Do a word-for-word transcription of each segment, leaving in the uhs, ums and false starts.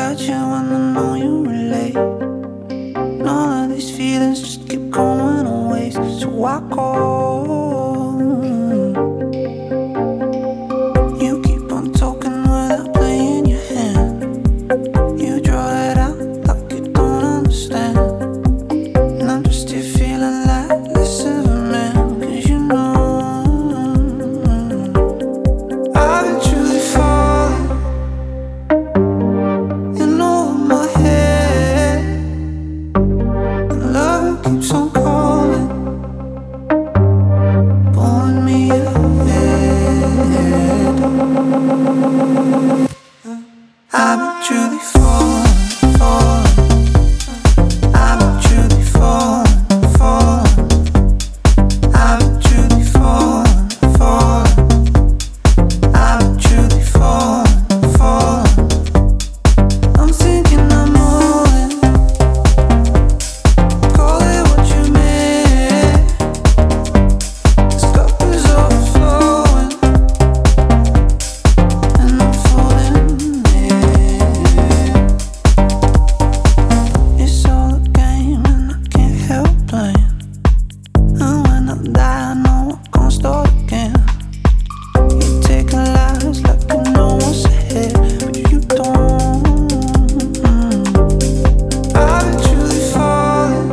about you and I know you relate. And all of these feelings just keep going on waste. So I call. You keep on talking without playing your hand. You draw it out like you don't understand. And I'm just here feeling like less of a man. Cause you know I've been truly falling. In over my head. And love keeps on calling, pulling me ahead. I've been truly falling, falling. I've been truly falling, falling. I've been truly falling, falling. I've been truly falling, falling. I'm thinking I'm moving. Call it what you meant. This cup is overflowing, and I'm falling in. It's all a game, and I can't help playing. And when I die, I know I'm gonna start again. You take lives like you know what's ahead, but you don't. I've been truly falling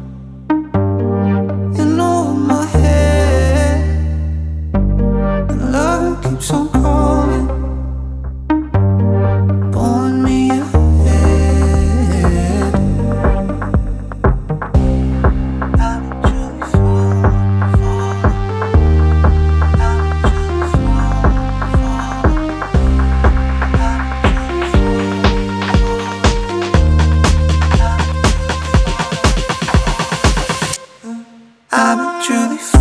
in over my head. And love keeps on calling, pulling me ahead. I've been truly falling, falling. I've been truly falling, falling. I've been truly falling.